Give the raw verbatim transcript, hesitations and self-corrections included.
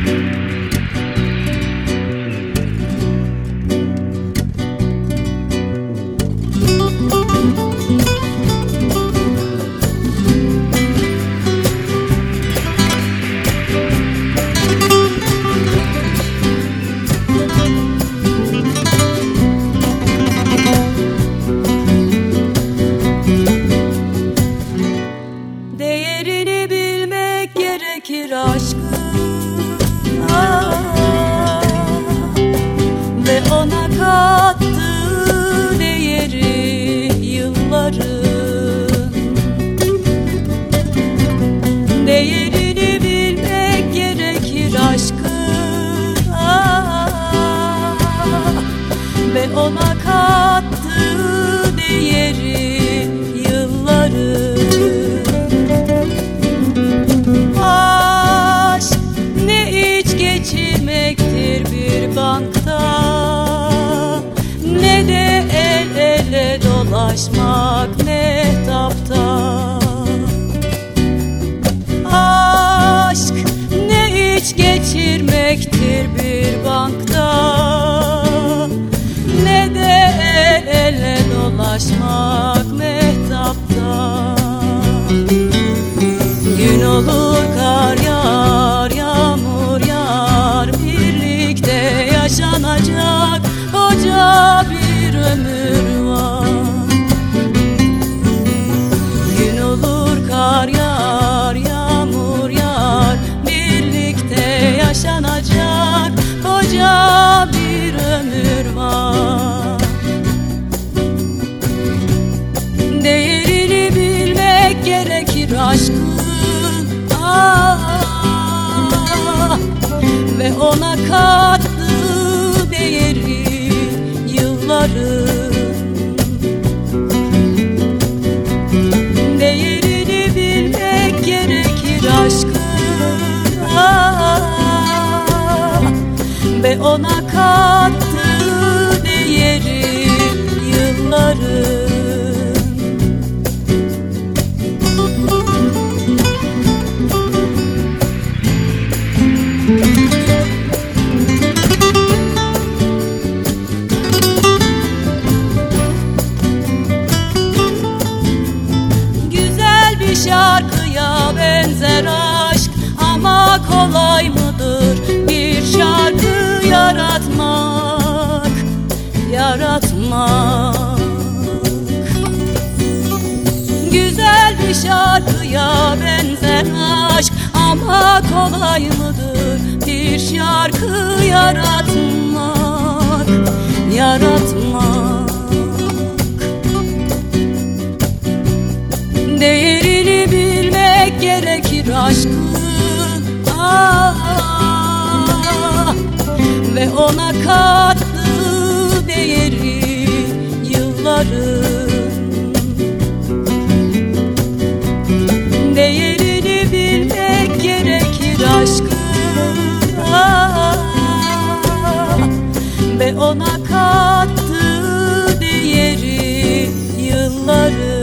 Değerini bilmek gerekir aşkın, ah, ve ona kattığı değeri yılların. Değerini bilmek gerekir aşkın, ah, ve ona kattığı değeri yılların. Aşk ne iç geçirmektir bir bankta, ne de el ele dolaşmak mehtapta. Aşk ne iç geçirmektir bir bankta, ne de el ele dolaşmak mehtapta. Gün olur kar yağar, yağmur yağar, birlikte yaşanacak koca bir ömür var. Gün olur kar yağar, yağmur yağar, birlikte yaşanacak koca bir ömür var. Değerini bilmek gerekir aşkın, ah, ve ona kattığı değeri yılların. Değerini bilmek gerekir aşkın, ah, ve ona kattığı değeri yılların. Şarkıya benzer aşk, ama kolay mıdır bir şarkı yaratmak, yaratmak. Güzel bir şarkıya benzer aşk, ama kolay mıdır bir şarkı yaratmak, yaratmak. Değerini bilmek gerekir aşkın, ah, ve ona kattığı değeri yılların. Değerini bilmek gerekir aşkın, ah, ve ona kattığı değeri yılların.